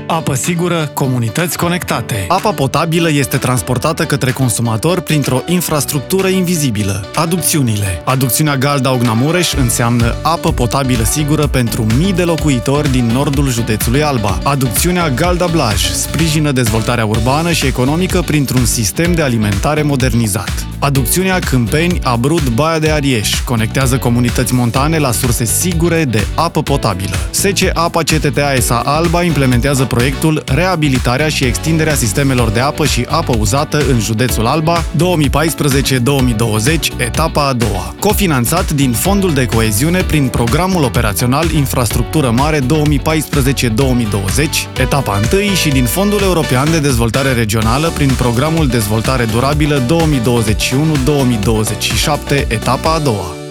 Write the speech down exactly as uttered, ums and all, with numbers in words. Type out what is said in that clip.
Apă sigură, comunități conectate. Apa potabilă este transportată către consumator printr-o infrastructură invizibilă, aducțiunile. Aducțiunea Galdau-Gnamureș înseamnă apă potabilă sigură pentru mii de locuitori din nordul județului Alba. Aducțiunea Galda-Blaj sprijină dezvoltarea urbană și economică printr-un sistem de alimentare modernizat. Aducțiunea Câmpeni-Abrud-Baia de Arieș conectează comunități montane la surse sigure de apă potabilă. S C Apa C T T A S A Alba implementează proiectul Reabilitarea și extinderea sistemelor de apă și apă uzată în județul Alba două mii paisprezece două mii douăzeci, etapa a doua. Cofinanțat din Fondul de Coeziune prin Programul Operațional Infrastructură Mare două mii paisprezece două mii douăzeci, etapa unu și din Fondul European de Dezvoltare Regională prin Programul Dezvoltare Durabilă două mii douăzeci și unu două mii douăzeci și șapte, etapa a doua.